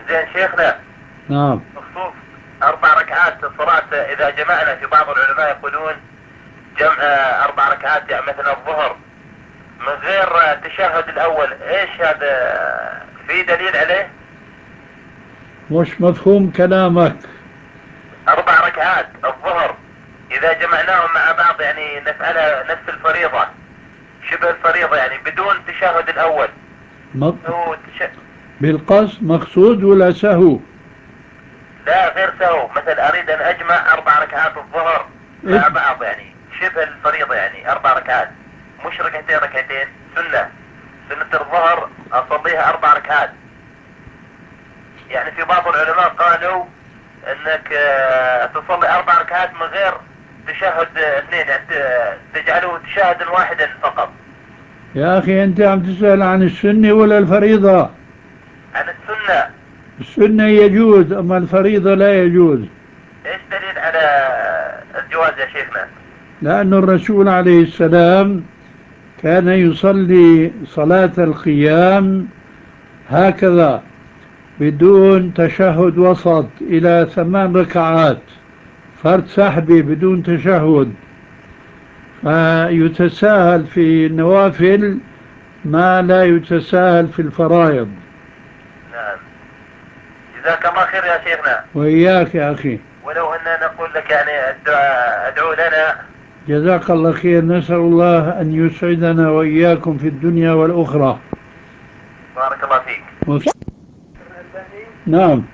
زين شيخنا. نعم. بخصوص 4 ركعات الصلاة، إذا جمعنا، في بعض العلماء يقولون جمع 4 ركعات، يعني مثلا الظهر من غير التشهد الأول، إيش هذا؟ في دليل عليه؟ مش مفهوم كلامك. 4 ركعات الظهر إذا جمعناهم مع بعض، يعني نفعلها نفس الفريضة، شبه الفريضة، يعني بدون التشهد الأول. م- هو بالقصد مقصود ولا سهو؟ لا، غير سهو. مثلا أريد أن أجمع 4 ركعات الظهر مع إيه؟ بعض، يعني شبه الفريضة، يعني 4 ركعات، مش ركعتين ركعتين. سنة الظهر أصليها 4 ركعات. يعني في بعض العلماء قالوا انك تصلي 4 ركعات من غير تشهد اثنين، يعني تجعله تشهد واحدا فقط. يا أخي أنت عم تسأل عن السنة ولا الفريضة؟ عن السنة. السنة يجوز أما الفريضة لا يجوز. ايش دليل على الجواز يا شيخنا؟ لأن الرسول عليه السلام كان يصلي صلاة القيام هكذا بدون تشهد وسط إلى 8 ركعات، فرد سحبي بدون تشهد. فيتساهل في النوافل ما لا يتساهل في الفرائض. نعم. جزاك الله خير يا شيخنا. وإياك يا أخي. ولو أننا نقول لك يعني ادعو لنا. جزاك الله خير، نسأل الله أن يسعدنا وإياكم في الدنيا والأخرى. بارك الله فيك. نعم.